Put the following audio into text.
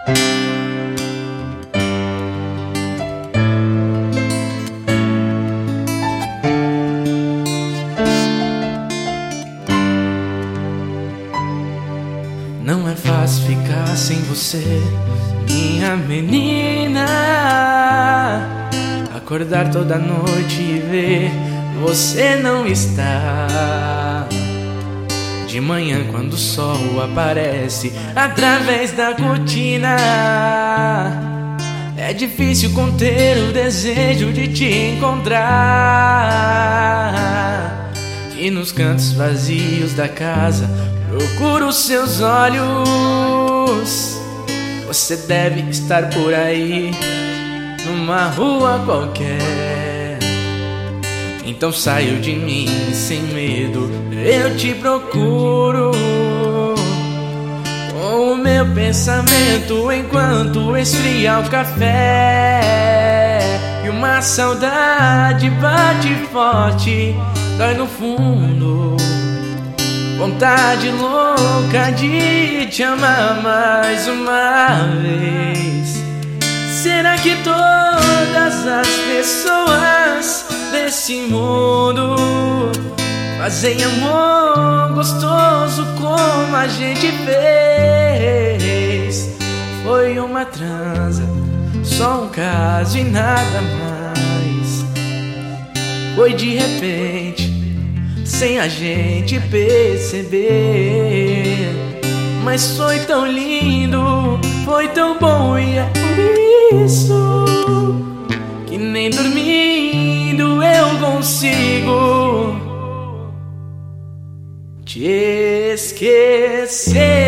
Não é fácil ficar sem você, minha menina. Acordar toda noite e ver você não está. De manhã quando o sol aparece através da cortina, é difícil conter o desejo de te encontrar. E nos cantos vazios da casa procuro os seus olhos. Você deve estar por aí, numa rua qualquer. Então saio de mim sem medo, eu te procuro. Com o meu pensamento enquanto esfria o café. E uma saudade bate forte, dói no fundo. Vontade louca de te amar mais uma vez. Será que todas as pessoas desse mundo fazem amor gostoso como a gente fez? Foi uma transa, só um caso e nada mais. Foi de repente, sem a gente perceber. Mas foi tão lindo, foi tão bom, e é por isso que nem dormindo eu consigo te esquecer.